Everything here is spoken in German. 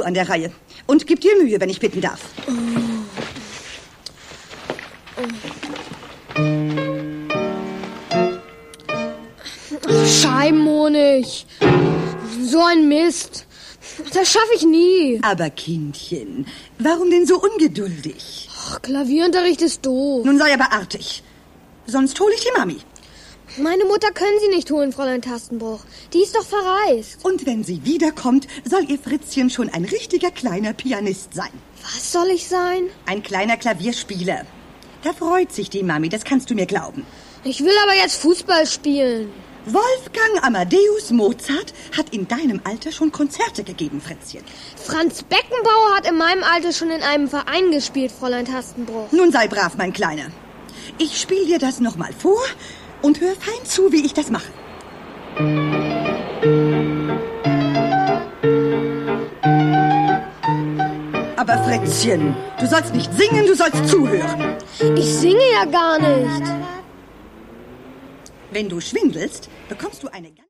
an der Reihe. Und gib dir Mühe, wenn ich bitten darf. Scheibenhonig. So ein Mist. Das schaffe ich nie. Aber Kindchen, warum denn so ungeduldig? Ach, Klavierunterricht ist doof. Nun sei aber artig. Sonst hole ich die Mami. Meine Mutter können Sie nicht holen, Fräulein Tastenbruch. Die ist doch verreist. Und wenn sie wiederkommt, soll ihr Fritzchen schon ein richtiger kleiner Pianist sein. Was soll ich sein? Ein kleiner Klavierspieler. Da freut sich die Mami, das kannst du mir glauben. Ich will aber jetzt Fußball spielen. Wolfgang Amadeus Mozart hat in deinem Alter schon Konzerte gegeben, Fritzchen. Franz Beckenbauer hat in meinem Alter schon in einem Verein gespielt, Fräulein Tastenbruch. Nun sei brav, mein Kleiner. Ich spiele dir das nochmal vor und hör fein zu, wie ich das mache. Aber Fritzchen, du sollst nicht singen, du sollst zuhören. Ich singe ja gar nicht. Wenn du schwindelst, bekommst du eine ganz...